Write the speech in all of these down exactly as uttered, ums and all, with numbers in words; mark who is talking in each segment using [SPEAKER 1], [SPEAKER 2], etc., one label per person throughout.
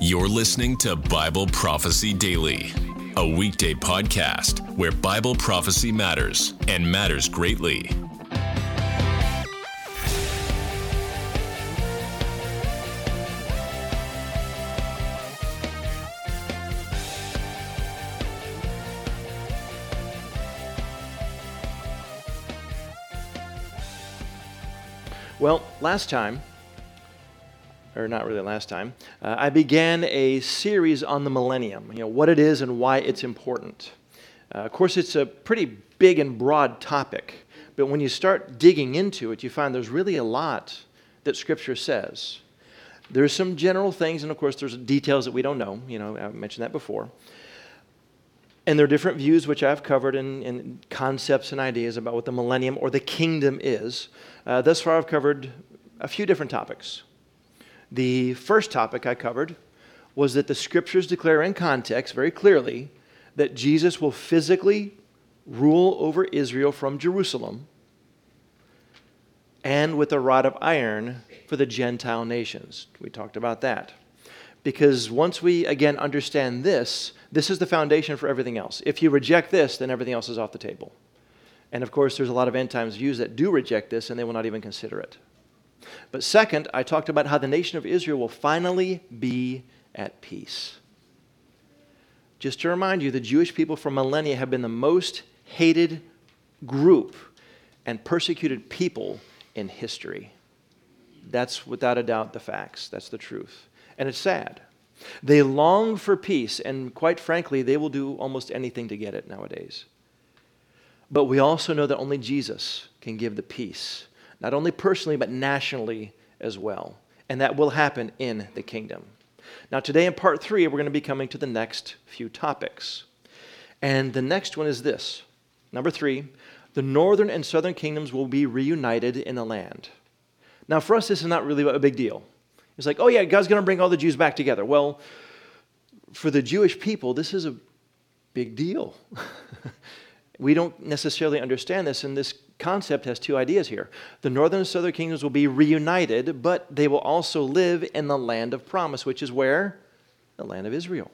[SPEAKER 1] You're listening to Bible Prophecy Daily, a weekday podcast where Bible prophecy matters and matters greatly.
[SPEAKER 2] Well, last time, or not really last time, uh, I began a series on the millennium, you know, what it is and why it's important. Uh, of course, it's a pretty big and broad topic, but when you start digging into it, you find there's really a lot that Scripture says. There's some general things, and of course, there's details that we don't know. You know, I mentioned that before. And there are different views which I've covered in, in concepts and ideas about what the millennium or the kingdom is. Uh, thus far, I've covered a few different topics. The first topic I covered was that the Scriptures declare in context very clearly that Jesus will physically rule over Israel from Jerusalem and with a rod of iron for the Gentile nations. We talked about that. Because once we, again, understand this, this is the foundation for everything else. If you reject this, then everything else is off the table. And of course, there's a lot of end times views that do reject this, and they will not even consider it. But second, I talked about how the nation of Israel will finally be at peace. Just to remind you, the Jewish people for millennia have been the most hated group and persecuted people in history. That's without a doubt the facts. That's the truth. And it's sad. They long for peace, and quite frankly, they will do almost anything to get it nowadays. But we also know that only Jesus can give the peace, not only personally, but nationally as well. And that will happen in the kingdom. Now, today in part three, we're going to be coming to the next few topics. And the next one is this. Number three, the northern and southern kingdoms will be reunited in the land. Now, for us, this is not really a big deal. It's like, oh yeah, God's going to bring all the Jews back together. Well, for the Jewish people, this is a big deal. We don't necessarily understand this, and this concept has two ideas here. The northern and southern kingdoms will be reunited, but they will also live in the land of promise, which is where? The land of Israel.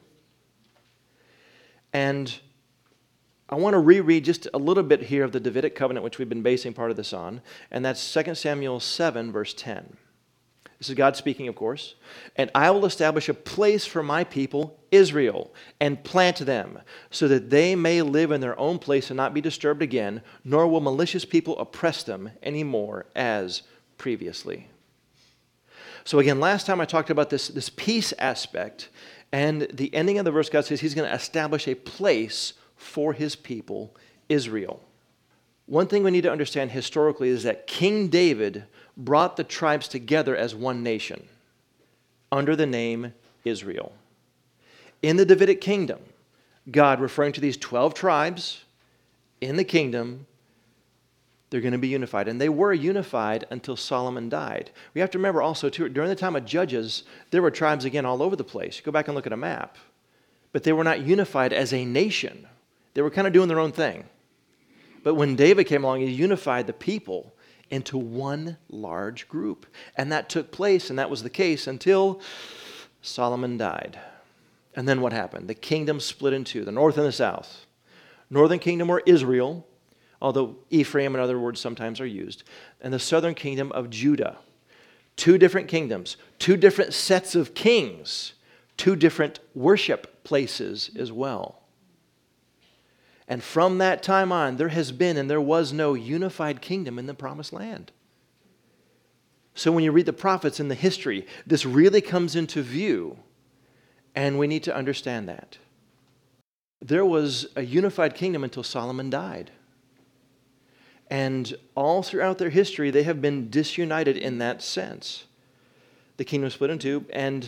[SPEAKER 2] And I want to reread just a little bit here of the Davidic covenant, which we've been basing part of this on, and that's Second Samuel seven, verse ten. This is God speaking, of course. And I will establish a place for my people, Israel, and plant them, so that they may live in their own place and not be disturbed again, nor will malicious people oppress them anymore as previously. So again, last time I talked about this, this peace aspect, and the ending of the verse, God says He's going to establish a place for His people, Israel. One thing we need to understand historically is that King David brought the tribes together as one nation under the name Israel. In the Davidic kingdom, God, referring to these twelve tribes in the kingdom, they're going to be unified. And they were unified until Solomon died. We have to remember also, too, during the time of Judges, there were tribes again all over the place. Go back and look at a map. But they were not unified as a nation. They were kind of doing their own thing. But when David came along, he unified the people into one large group. And that took place, and that was the case until Solomon died. And then what happened? The kingdom split in two, the north and the south. Northern kingdom were Israel, although Ephraim and other words sometimes are used, and the southern kingdom of Judah. Two different kingdoms, two different sets of kings, two different worship places as well. And from that time on, there has been and there was no unified kingdom in the promised land. So when you read the prophets in the history, this really comes into view, and we need to understand that. There was a unified kingdom until Solomon died. And all throughout their history, they have been disunited in that sense. The kingdom split in two, and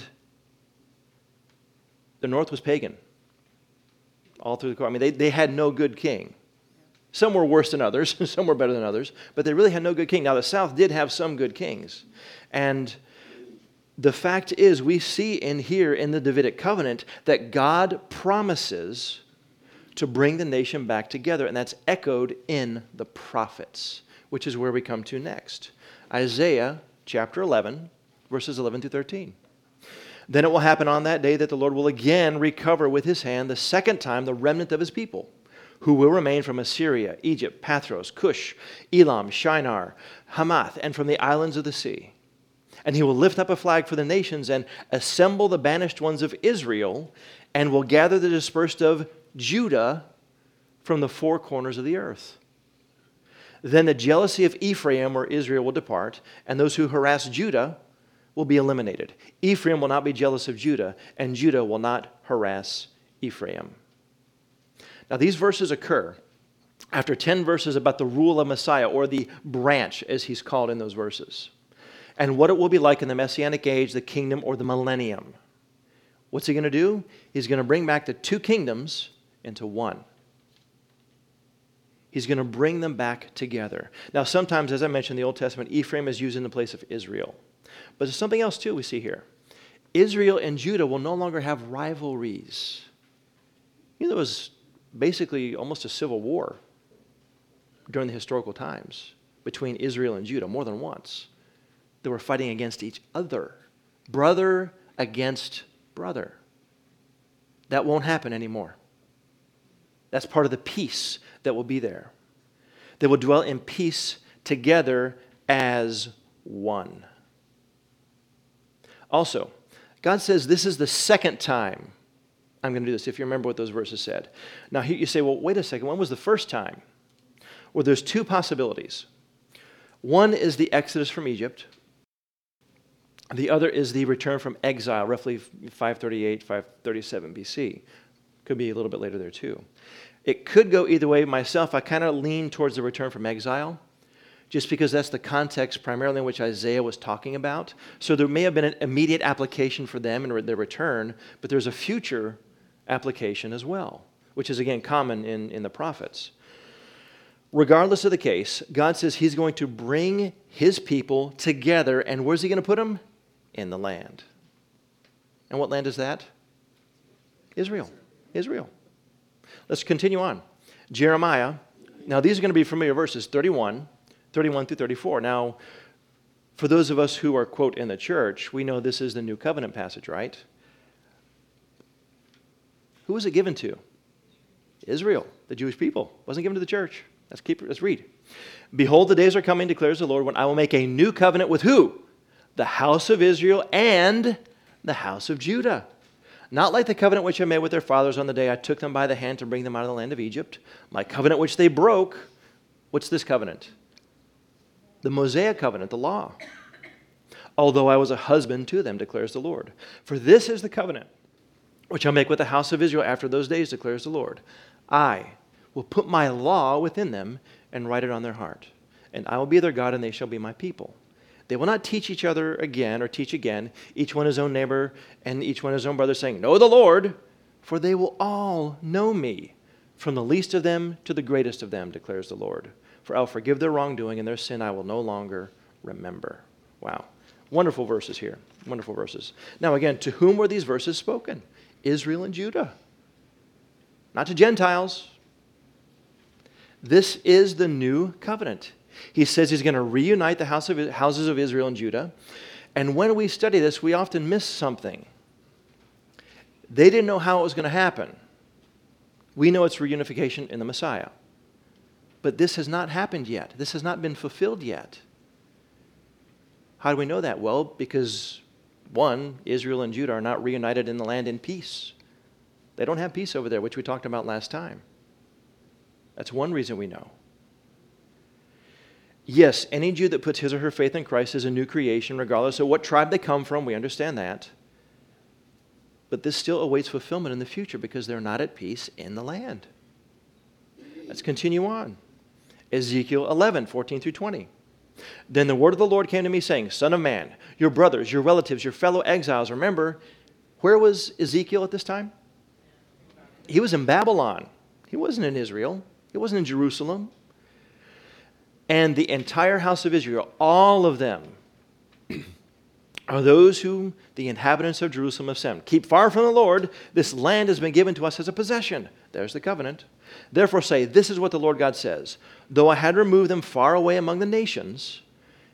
[SPEAKER 2] the north was pagan. All through the, I mean, they, they had no good king. Some were worse than others, some were better than others, but they really had no good king. Now, the south did have some good kings. And the fact is, we see in here in the Davidic covenant that God promises to bring the nation back together, and that's echoed in the prophets, which is where we come to next. Isaiah chapter eleven, verses eleven through thirteen. Then it will happen on that day that the Lord will again recover with his hand the second time the remnant of his people, who will remain from Assyria, Egypt, Pathros, Cush, Elam, Shinar, Hamath, and from the islands of the sea. And he will lift up a flag for the nations and assemble the banished ones of Israel, and will gather the dispersed of Judah from the four corners of the earth. Then the jealousy of Ephraim or Israel will depart, and those who harass Judah will be eliminated. Ephraim will not be jealous of Judah, and Judah will not harass Ephraim. Now, these verses occur after ten verses about the rule of Messiah, or the branch, as he's called in those verses, and what it will be like in the Messianic age, the kingdom, or the millennium. What's he going to do? He's going to bring back the two kingdoms into one. He's going to bring them back together. Now, sometimes, as I mentioned, in the Old Testament, Ephraim is used in the place of Israel. But there's something else, too, we see here. Israel and Judah will no longer have rivalries. You know, there was basically almost a civil war during the historical times between Israel and Judah, more than once. They were fighting against each other, brother against brother. That won't happen anymore. That's part of the peace that will be there. They will dwell in peace together as one. Also, God says this is the second time I'm going to do this, if you remember what those verses said. Now, you say, well, wait a second, when was the first time? Well, there's two possibilities. One is the exodus from Egypt. The other is the return from exile, roughly five thirty-eight, five thirty-seven B C. Could be a little bit later there, too. It could go either way. Myself, I kind of lean towards the return from exile, just because that's the context primarily in which Isaiah was talking about. So there may have been an immediate application for them in their return, but there's a future application as well, which is, again, common in, in the prophets. Regardless of the case, God says he's going to bring his people together, and where's he going to put them? In the land. And what land is that? Israel. Israel. Let's continue on. Jeremiah. Now, these are going to be familiar verses, thirty-one, thirty-one through thirty-four. Now, for those of us who are, quote, in the church, we know this is the New Covenant passage, right? Who was it given to? Israel, the Jewish people. It wasn't given to the church. Let's keep. Let's read. Behold, the days are coming, declares the Lord, when I will make a new covenant with who? The house of Israel and the house of Judah. Not like the covenant which I made with their fathers on the day I took them by the hand to bring them out of the land of Egypt. My covenant which they broke. What's this covenant? The Mosaic covenant, the law. Although I was a husband to them, declares the Lord. For this is the covenant which I'll make with the house of Israel after those days, declares the Lord. I will put my law within them and write it on their heart. And I will be their God, and they shall be my people. They will not teach each other again or teach again, each one his own neighbor and each one his own brother, saying, know the Lord, for they will all know me, from the least of them to the greatest of them, declares the Lord. For I'll forgive their wrongdoing, and their sin I will no longer remember. Wow. Wonderful verses here. Wonderful verses. Now again, to whom were these verses spoken? Israel and Judah. Not to Gentiles. This is the new covenant. He says he's going to reunite the house of, houses of Israel and Judah. And when we study this, we often miss something. They didn't know how it was going to happen. We know it's reunification in the Messiah. But this has not happened yet. This has not been fulfilled yet. How do we know that? Well, because, one, Israel and Judah are not reunited in the land in peace. They don't have peace over there, which we talked about last time. That's one reason we know. Yes, any Jew that puts his or her faith in Christ is a new creation, regardless of what tribe they come from. We understand that. But this still awaits fulfillment in the future because they're not at peace in the land. Let's continue on. Ezekiel eleven, fourteen through twenty. Then the word of the Lord came to me, saying, Son of man, your brothers, your relatives, your fellow exiles. Remember, where was Ezekiel at this time? He was in Babylon. He wasn't in Israel. He wasn't in Jerusalem. And the entire house of Israel, all of them, are those whom the inhabitants of Jerusalem have sent. Keep far from the Lord. This land has been given to us as a possession. There's the covenant. Therefore say, this is what the Lord God says. Though I had removed them far away among the nations,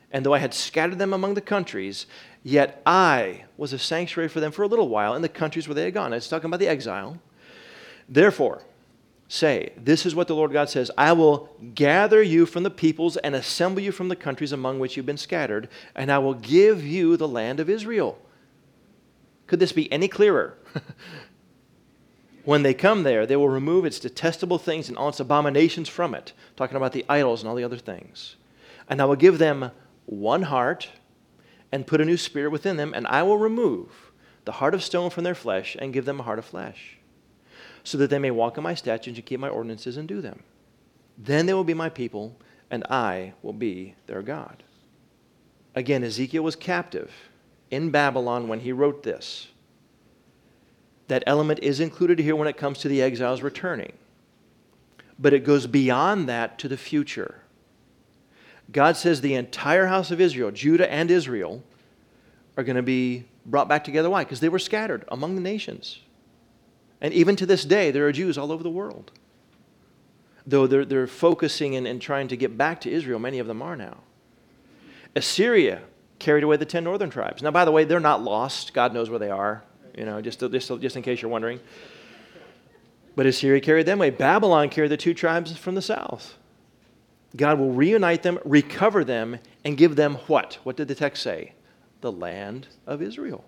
[SPEAKER 2] And though I had scattered them among the countries, yet I was a sanctuary for them for a little while in the countries where they had gone. It's talking about the exile. Therefore, say, this is what the Lord God says, I will gather you from the peoples and assemble you from the countries among which you've been scattered, and I will give you the land of Israel. Could this be any clearer? When they come there, they will remove its detestable things and all its abominations from it, talking about the idols and all the other things. And I will give them one heart and put a new spirit within them, and I will remove the heart of stone from their flesh and give them a heart of flesh, so that they may walk in my statutes and keep my ordinances and do them. Then they will be my people, and I will be their God. Again, Ezekiel was captive in Babylon when he wrote this. That element is included here when it comes to the exiles returning. But it goes beyond that to the future. God says the entire house of Israel, Judah and Israel, are going to be brought back together. Why? Because they were scattered among the nations. And even to this day, there are Jews all over the world. Though they're, they're focusing and, and trying to get back to Israel, many of them are now. Assyria carried away the ten northern tribes. Now, by the way, they're not lost. God knows where they are. You know, just, just, just in case you're wondering. But Assyria carried them away. Babylon carried the two tribes from the south. God will reunite them, recover them, and give them what? What did the text say? The land of Israel.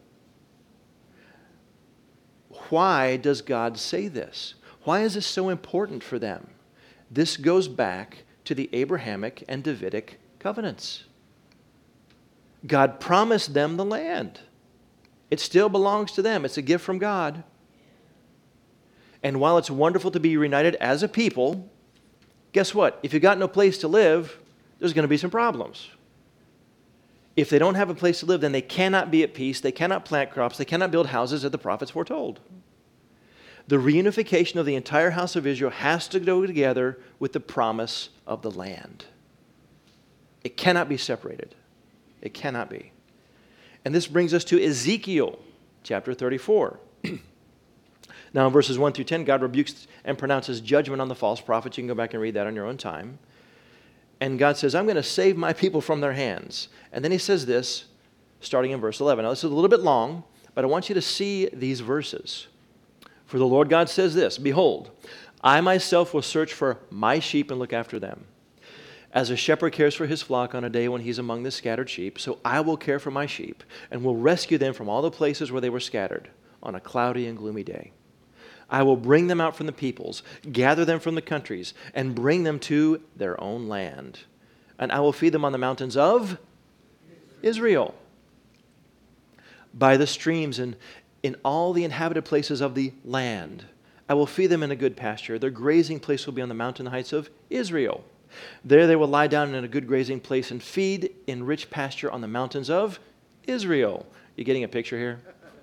[SPEAKER 2] Why does God say this? Why is this so important for them? This goes back to the Abrahamic and Davidic covenants. God promised them the land. It still belongs to them. It's a gift from God. And while it's wonderful to be reunited as a people, guess what? If you've got no place to live, there's going to be some problems. If they don't have a place to live, then they cannot be at peace. They cannot plant crops. They cannot build houses as the prophets foretold. The reunification of the entire house of Israel has to go together with the promise of the land. It cannot be separated. It cannot be. And this brings us to Ezekiel chapter thirty-four. Now in verses one through ten, God rebukes and pronounces judgment on the false prophets. You can go back and read that on your own time. And God says, I'm going to save my people from their hands. And then he says this, starting in verse eleven. Now this is a little bit long, but I want you to see these verses. For the Lord God says this, behold, I myself will search for my sheep and look after them. As a shepherd cares for his flock on a day when he's among the scattered sheep, so I will care for my sheep and will rescue them from all the places where they were scattered on a cloudy and gloomy day. I will bring them out from the peoples, gather them from the countries, and bring them to their own land. And I will feed them on the mountains of Israel, by the streams and in all the inhabited places of the land. I will feed them in a good pasture. Their grazing place will be on the mountain heights of Israel. There they will lie down in a good grazing place and feed in rich pasture on the mountains of Israel. You getting a picture here?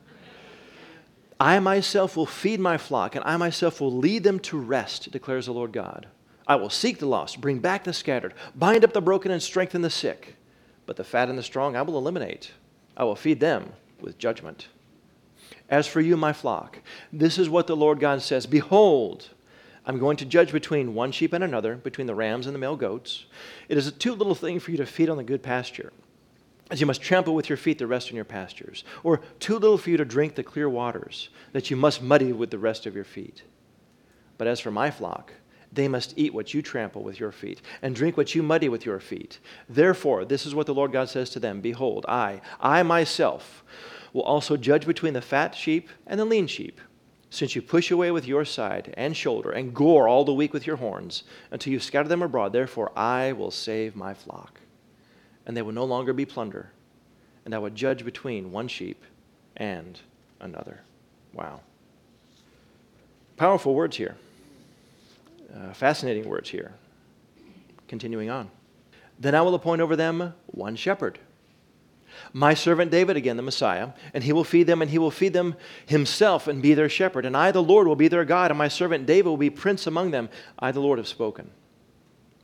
[SPEAKER 2] I myself will feed my flock, and I myself will lead them to rest, declares the Lord God. I will seek the lost, bring back the scattered, bind up the broken, and strengthen the sick. But the fat and the strong I will eliminate. I will feed them with judgment. As for you, my flock, this is what the Lord God says. Behold, I'm going to judge between one sheep and another, between the rams and the male goats. It is a too little thing for you to feed on the good pasture, as you must trample with your feet the rest in your pastures, or too little for you to drink the clear waters, that you must muddy with the rest of your feet. But as for my flock, they must eat what you trample with your feet, and drink what you muddy with your feet. Therefore, this is what the Lord God says to them. Behold, I, I myself, will also judge between the fat sheep and the lean sheep, since you push away with your side and shoulder, and gore all the weak with your horns, until you scatter them abroad. Therefore, I will save my flock, and they will no longer be plunder, and I will judge between one sheep and another. Wow. Powerful words here. Uh, fascinating words here. Continuing on. Then I will appoint over them one shepherd, my servant David, again the Messiah, and he will feed them, and he will feed them himself and be their shepherd. And I, the Lord, will be their God, and my servant David will be prince among them. I, the Lord, have spoken.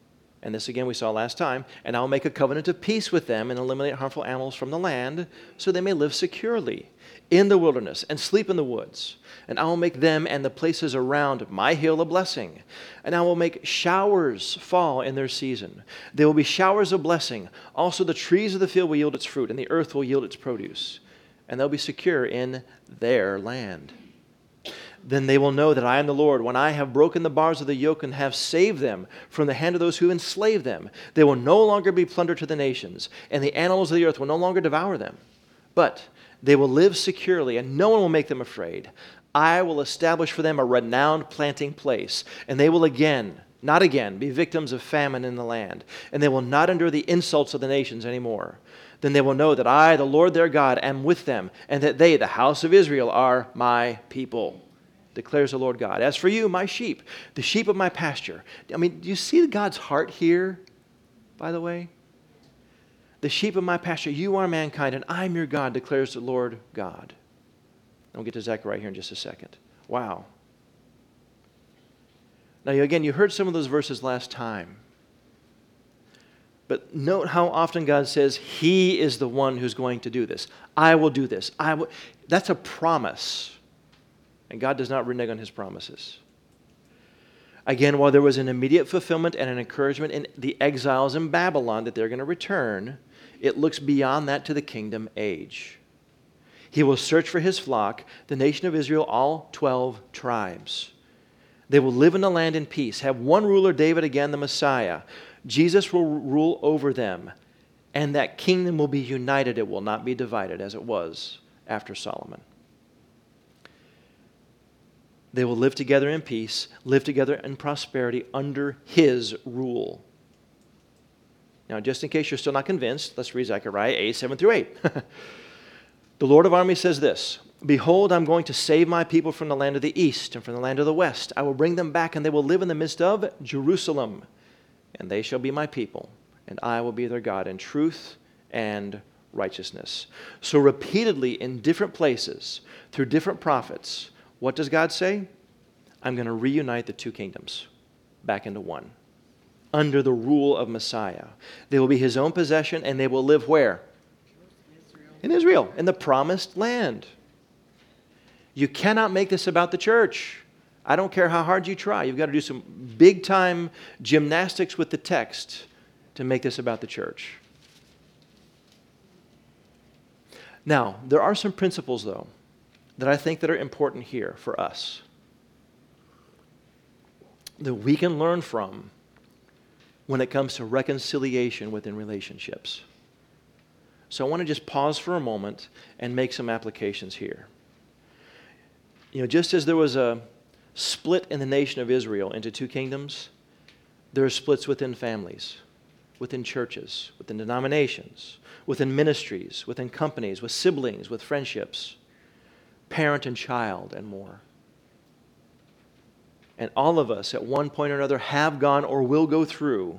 [SPEAKER 2] And this again we saw last time. And I will make a covenant of peace with them and eliminate harmful animals from the land so they may live securely in the wilderness and sleep in the woods. And I will make them and the places around my hill a blessing. And I will make showers fall in their season. There will be showers of blessing. Also the trees of the field will yield its fruit, and the earth will yield its produce. And they'll be secure in their land. Then they will know that I am the Lord when I have broken the bars of the yoke and have saved them from the hand of those who enslave them. They will no longer be plundered to the nations, and the animals of the earth will no longer devour them. But they will live securely, and no one will make them afraid. I will establish for them a renowned planting place, and they will again, not again, be victims of famine in the land, and they will not endure the insults of the nations anymore. Then they will know that I, the Lord their God, am with them, and that they, the house of Israel, are my people, declares the Lord God. As for you, my sheep, the sheep of my pasture. I mean, do you see God's heart here, by the way? The sheep of my pasture, you are mankind, and I'm your God, declares the Lord God. And we'll get to Zechariah here in just a second. Wow. Now, again, you heard some of those verses last time. But note how often God says, He is the one who's going to do this. I will do this. I will. That's a promise. And God does not renege on His promises. Again, while there was an immediate fulfillment and an encouragement in the exiles in Babylon that they're going to return, it looks beyond that to the kingdom age. He will search for His flock, the nation of Israel, all twelve tribes. They will live in the land in peace, have one ruler, David, again the Messiah. Jesus will rule over them, and that kingdom will be united. It will not be divided as it was after Solomon. They will live together in peace, live together in prosperity under His rule. Now, just in case you're still not convinced, let's read Zechariah eight, seven through eight. The Lord of armies says this, Behold, I'm going to save my people from the land of the east and from the land of the west. I will bring them back, and they will live in the midst of Jerusalem. And they shall be my people, and I will be their God in truth and righteousness. So repeatedly in different places, through different prophets, what does God say? I'm going to reunite the two kingdoms back into one, under the rule of Messiah. They will be His own possession, and they will live where? Israel. In Israel, in the promised land. You cannot make this about the church. I don't care how hard you try. You've got to do some big-time gymnastics with the text to make this about the church. Now, there are some principles, though, that I think that are important here for us, that we can learn from when it comes to reconciliation within relationships. So I want to just pause for a moment and make some applications here. You know, just as there was a split in the nation of Israel into two kingdoms, there are splits within families, within churches, within denominations, within ministries, within companies, with siblings, with friendships, parent and child, and more. And all of us at one point or another have gone or will go through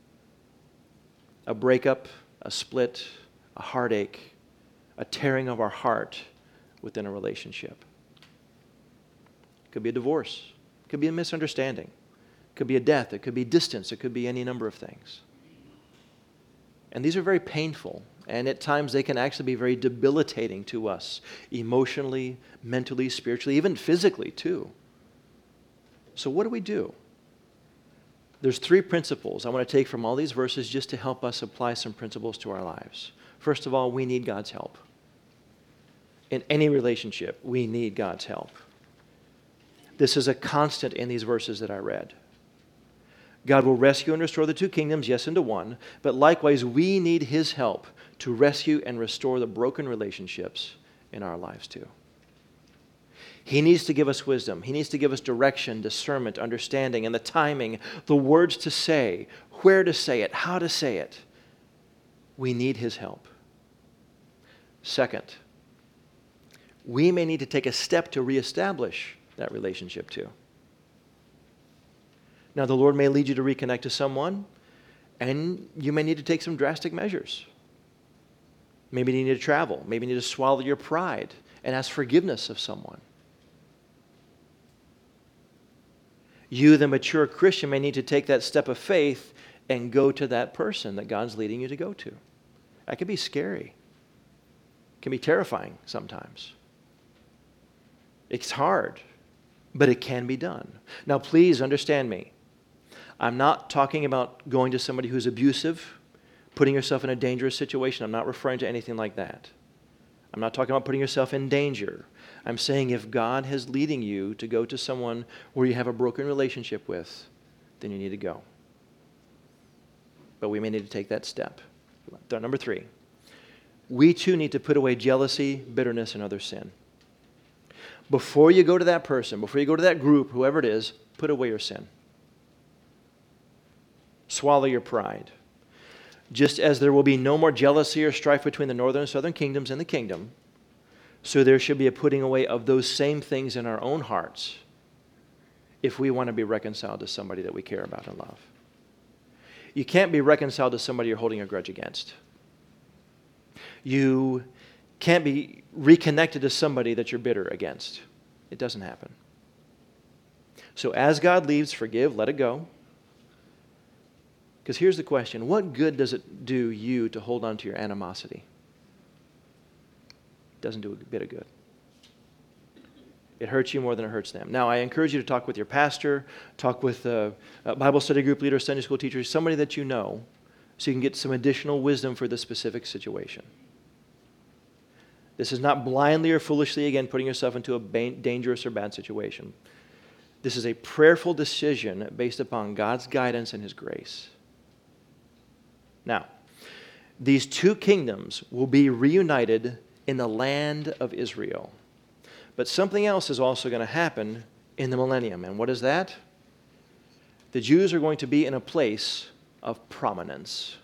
[SPEAKER 2] a breakup, a split, a heartache, a tearing of our heart within a relationship. It could be a divorce. It could be a misunderstanding. It could be a death. It could be distance. It could be any number of things. And these are very painful. And at times they can actually be very debilitating to us, emotionally, mentally, spiritually, even physically too. So what do we do? There's three principles I want to take from all these verses just to help us apply some principles to our lives. First of all, we need God's help. In any relationship, we need God's help. This is a constant in these verses that I read. God will rescue and restore the two kingdoms, yes, into one, but likewise we need His help to rescue and restore the broken relationships in our lives too. He needs to give us wisdom. He needs to give us direction, discernment, understanding, and the timing, the words to say, where to say it, how to say it. We need His help. Second, we may need to take a step to reestablish that relationship too. Now, the Lord may lead you to reconnect to someone, and you may need to take some drastic measures. Maybe you need to travel. Maybe you need to swallow your pride and ask forgiveness of someone. You, the mature Christian, may need to take that step of faith and go to that person that God's leading you to go to. That can be scary. It can be terrifying sometimes. It's hard, but it can be done. Now, please understand me. I'm not talking about going to somebody who's abusive, putting yourself in a dangerous situation. I'm not referring to anything like that. I'm not talking about putting yourself in danger. I'm saying if God is leading you to go to someone where you have a broken relationship with, then you need to go. But we may need to take that step. Number three, we too need to put away jealousy, bitterness, and other sin. Before you go to that person, before you go to that group, whoever it is, put away your sin. Swallow your pride. Just as there will be no more jealousy or strife between the northern and southern kingdoms in the kingdom, so there should be a putting away of those same things in our own hearts if we want to be reconciled to somebody that we care about and love. You can't be reconciled to somebody you're holding a grudge against. You can't be reconnected to somebody that you're bitter against. It doesn't happen. So as God leads, forgive, let it go. Because here's the question, what good does it do you to hold on to your animosity? It doesn't do a bit of good. It hurts you more than it hurts them. Now, I encourage you to talk with your pastor, talk with a, a Bible study group leader, Sunday school teacher, somebody that you know, so you can get some additional wisdom for the specific situation. This is not blindly or foolishly, again, putting yourself into a ba- dangerous or bad situation. This is a prayerful decision based upon God's guidance and His grace. Now, these two kingdoms will be reunited in the land of Israel. But something else is also going to happen in the millennium. And what is that? The Jews are going to be in a place of prominence.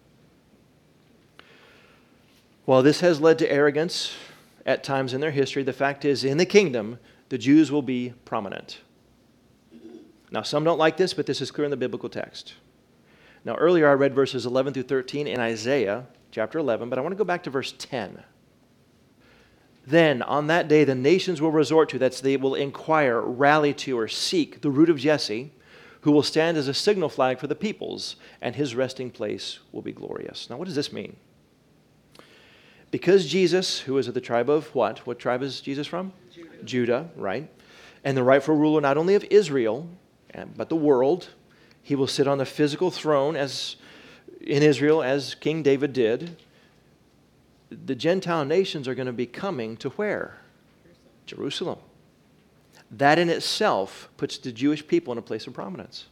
[SPEAKER 2] While this has led to arrogance at times in their history, the fact is, in the kingdom, the Jews will be prominent. Now, some don't like this, but this is clear in the biblical text. Now, earlier I read verses eleven through thirteen in Isaiah chapter eleven, but I want to go back to verse ten. Then, on that day, the nations will resort to, that's they will inquire, rally to, or seek the root of Jesse, who will stand as a signal flag for the peoples, and his resting place will be glorious. Now, what does this mean? Because Jesus, who is of the tribe of what? What tribe is Jesus from? Judah, Judah, right? And the rightful ruler not only of Israel, but the world. He will sit on the physical throne as in Israel, as King David did. The Gentile nations are going to be coming to where? Jerusalem. Jerusalem. That in itself puts the Jewish people in a place of prominence.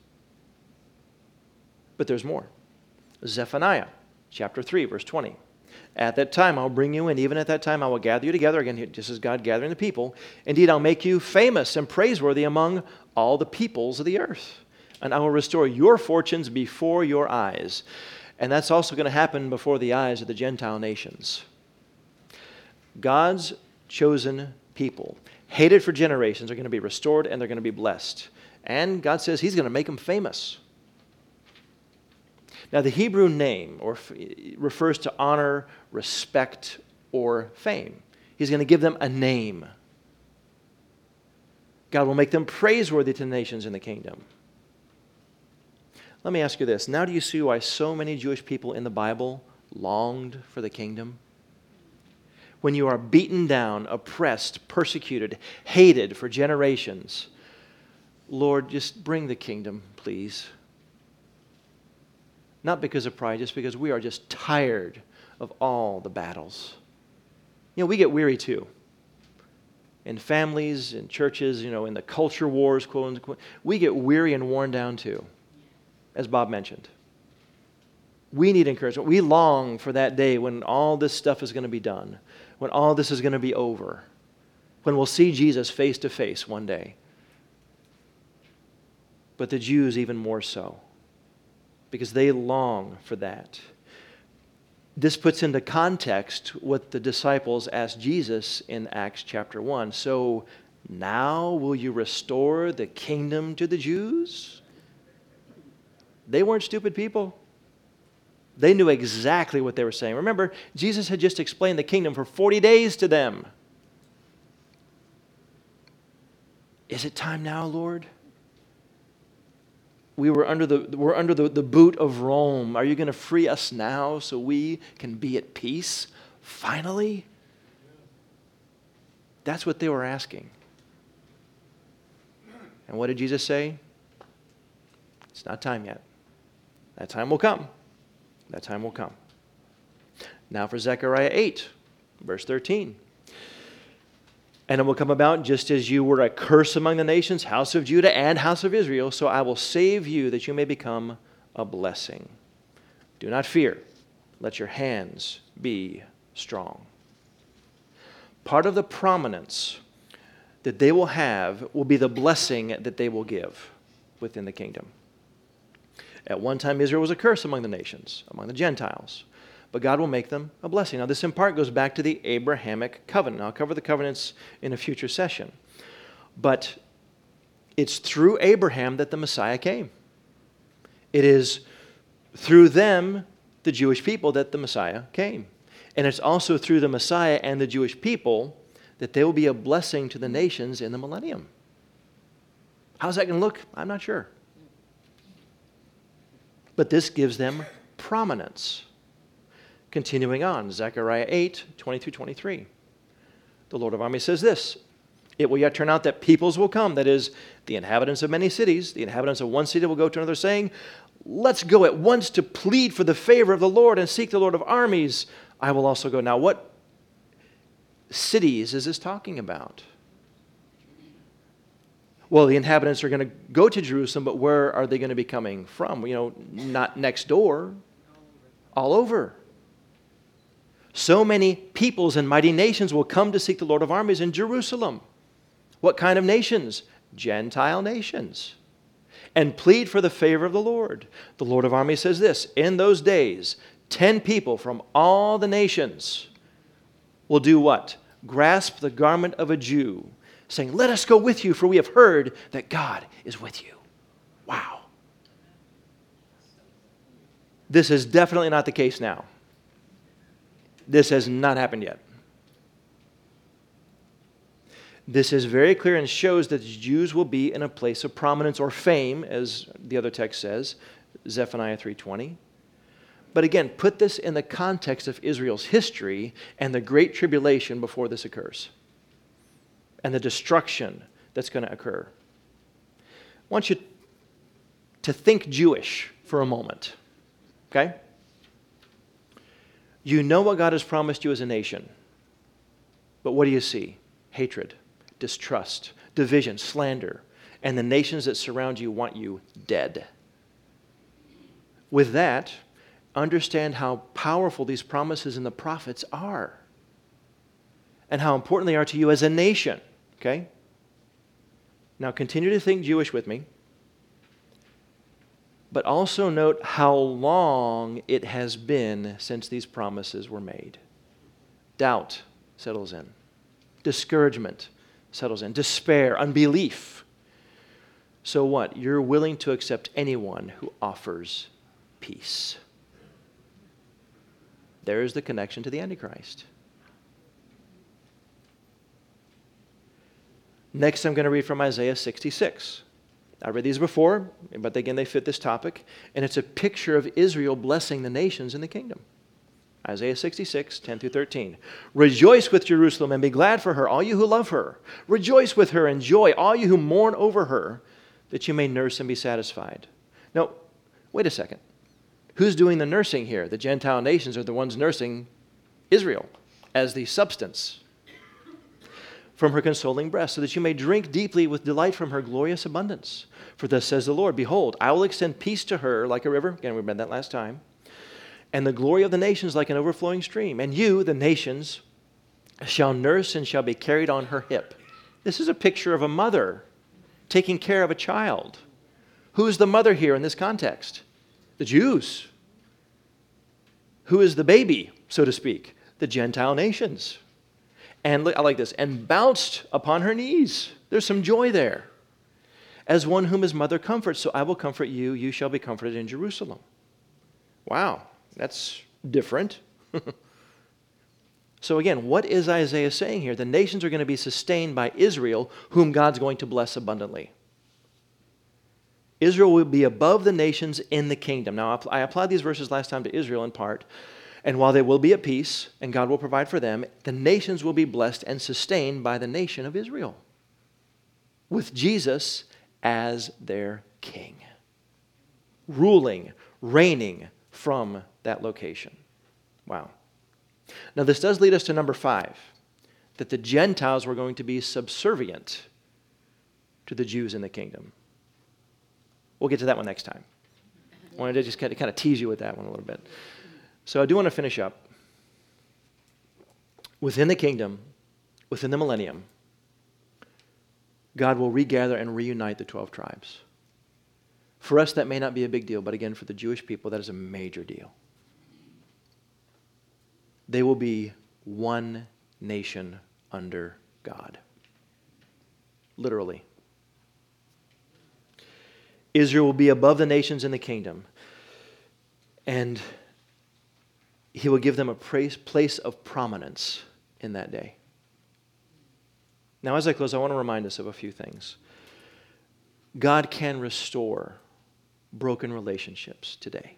[SPEAKER 2] But there's more. Zephaniah chapter three, verse twenty. At that time I'll bring you in. Even at that time I will gather you together. Again, this is God gathering the people. Indeed, I'll make you famous and praiseworthy among all the peoples of the earth. And I will restore your fortunes before your eyes. And that's also going to happen before the eyes of the Gentile nations. God's chosen people, hated for generations, are going to be restored and they're going to be blessed. And God says He's going to make them famous. Now, the Hebrew name or refers to honor, respect, or fame. He's going to give them a name. God will make them praiseworthy to the nations in the kingdom. Let me ask you this. Now do you see why so many Jewish people in the Bible longed for the kingdom? When you are beaten down, oppressed, persecuted, hated for generations, Lord, just bring the kingdom, please. Not because of pride, just because we are just tired of all the battles. You know, we get weary too. In families, in churches, you know, in the culture wars, quote unquote, we get weary and worn down too, as Bob mentioned. We need encouragement. We long for that day when all this stuff is going to be done, when all this is going to be over, when we'll see Jesus face to face one day. But the Jews even more so, because they long for that. This puts into context what the disciples asked Jesus in Acts chapter one. So now will you restore the kingdom to the Jews? They weren't stupid people. They knew exactly what they were saying. Remember, Jesus had just explained the kingdom for forty days to them. Is it time now, Lord? we were under the we're under the, the boot of Rome. Are you going to free us now so we can be at peace finally? That's what they were asking. And what did Jesus say? It's not time yet. That time will come. That time will come. Now for Zechariah eight, verse thirteen. And it will come about just as you were a curse among the nations, house of Judah and house of Israel, so I will save you that you may become a blessing. Do not fear. Let your hands be strong. Part of the prominence that they will have will be the blessing that they will give within the kingdom. At one time, Israel was a curse among the nations, among the Gentiles. But God will make them a blessing. Now, this in part goes back to the Abrahamic covenant. I'll cover the covenants in a future session. But it's through Abraham that the Messiah came. It is through them, the Jewish people, that the Messiah came. And it's also through the Messiah and the Jewish people that they will be a blessing to the nations in the millennium. How's that going to look? I'm not sure. But this gives them prominence. Continuing on, Zechariah eight, twenty through twenty-three. The Lord of armies says this, it will yet turn out that peoples will come, that is, the inhabitants of many cities, the inhabitants of one city will go to another, saying, let's go at once to plead for the favor of the Lord and seek the Lord of armies. I will also go. Now, what cities is this talking about? Well, the inhabitants are going to go to Jerusalem, but where are they going to be coming from? You know, not next door, all over. So many peoples and mighty nations will come to seek the Lord of armies in Jerusalem. What kind of nations? Gentile nations. And plead for the favor of the Lord. The Lord of armies says this, in those days, ten people from all the nations will do what? Grasp the garment of a Jew, saying, let us go with you, for we have heard that God is with you. Wow. This is definitely not the case now. This has not happened yet. This is very clear and shows that the Jews will be in a place of prominence or fame, as the other text says, Zephaniah three twenty. But again, put this in the context of Israel's history and the great tribulation before this occurs, and the destruction that's going to occur. I want you to think Jewish for a moment, okay? You know what God has promised you as a nation, but what do you see? Hatred, distrust, division, slander, and the nations that surround you want you dead. With that, understand how powerful these promises in the prophets are and how important they are to you as a nation, okay? Now continue to think Jewish with me, but also note how long it has been since these promises were made. Doubt settles in. Discouragement settles in. Despair, unbelief. So what? You're willing to accept anyone who offers peace. There is the connection to the Antichrist. Next, I'm going to read from Isaiah sixty-six. I read these before, but again, they fit this topic. And it's a picture of Israel blessing the nations in the kingdom. Isaiah sixty-six, ten through thirteen. Rejoice with Jerusalem and be glad for her, all you who love her. Rejoice with her and joy, all you who mourn over her, that you may nurse and be satisfied. Now, wait a second. Who's doing the nursing here? The Gentile nations are the ones nursing Israel as the substance from her consoling breast, so that you may drink deeply with delight from her glorious abundance. For thus says the Lord, behold, I will extend peace to her like a river. Again, we read that last time. And the glory of the nations like an overflowing stream. And you, the nations, shall nurse and shall be carried on her hip. This is a picture of a mother taking care of a child. Who is the mother here in this context? The Jews. Who is the baby, so to speak? The Gentile nations. And look, I like this. And bounced upon her knees. There's some joy there. As one whom his mother comforts, so I will comfort you. You shall be comforted in Jerusalem. Wow, that's different. So again, what is Isaiah saying here? The nations are going to be sustained by Israel, whom God's going to bless abundantly. Israel will be above the nations in the kingdom. Now, I applied these verses last time to Israel in part. And while they will be at peace and God will provide for them, the nations will be blessed and sustained by the nation of Israel, with Jesus as their king, ruling, reigning from that location. Wow. Now, this does lead us to number five, that the Gentiles were going to be subservient to the Jews in the kingdom. We'll get to that one next time. I wanted to just kind of, kind of tease you with that one a little bit. So I do want to finish up. Within the kingdom, within the millennium, God will regather and reunite the twelve tribes. For us, that may not be a big deal, but again, for the Jewish people, that is a major deal. They will be one nation under God. Literally. Israel will be above the nations in the kingdom. And He will give them a place of prominence in that day. Now, as I close, I want to remind us of a few things. God can restore broken relationships today.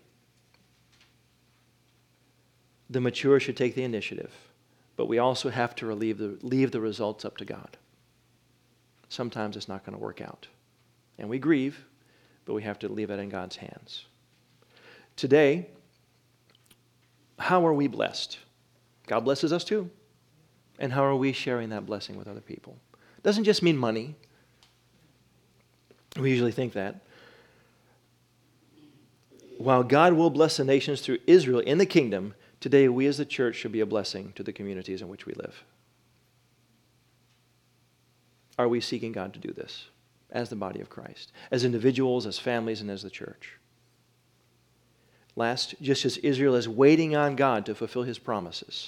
[SPEAKER 2] The mature should take the initiative, but we also have to leave the, leave the results up to God. Sometimes it's not going to work out. And we grieve, but we have to leave it in God's hands. Today, how are we blessed? God blesses us too. And how are we sharing that blessing with other people? It doesn't just mean money. We usually think that. While God will bless the nations through Israel in the kingdom, today we as the church should be a blessing to the communities in which we live. Are we seeking God to do this as the body of Christ, as individuals, as families, and as the church? Last, just as Israel is waiting on God to fulfill His promises,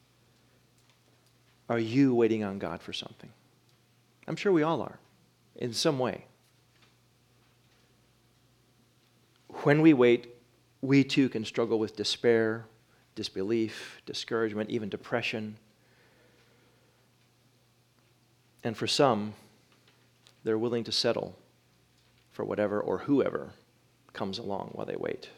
[SPEAKER 2] are you waiting on God for something? I'm sure we all are, in some way. When we wait, we too can struggle with despair, disbelief, discouragement, even depression. And for some, they're willing to settle for whatever or whoever comes along while they wait.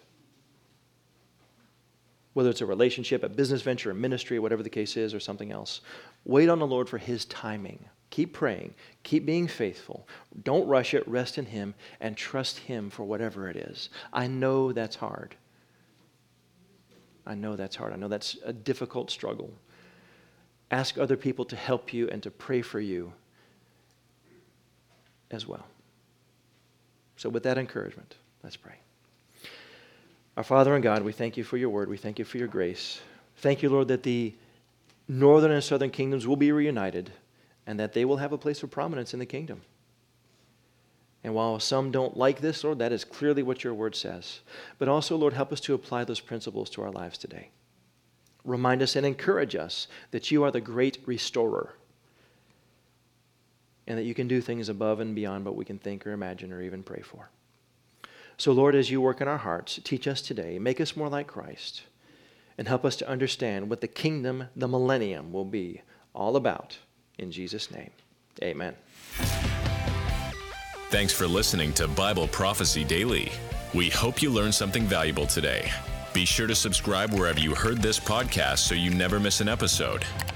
[SPEAKER 2] Whether it's a relationship, a business venture, a ministry, whatever the case is, or something else. Wait on the Lord for His timing. Keep praying. Keep being faithful. Don't rush it. Rest in Him and trust Him for whatever it is. I know that's hard. I know that's hard. I know that's a difficult struggle. Ask other people to help you and to pray for you as well. So with that encouragement, let's pray. Our Father and God, we thank You for Your word. We thank You for Your grace. Thank You, Lord, that the northern and southern kingdoms will be reunited and that they will have a place of prominence in the kingdom. And while some don't like this, Lord, that is clearly what Your word says. But also, Lord, help us to apply those principles to our lives today. Remind us and encourage us that You are the great restorer and that You can do things above and beyond what we can think or imagine or even pray for. So, Lord, as You work in our hearts, teach us today, make us more like Christ, and help us to understand what the kingdom, the millennium, will be all about. In Jesus' name, amen.
[SPEAKER 1] Thanks for listening to Bible Prophecy Daily. We hope you learned something valuable today. Be sure to subscribe wherever you heard this podcast so you never miss an episode.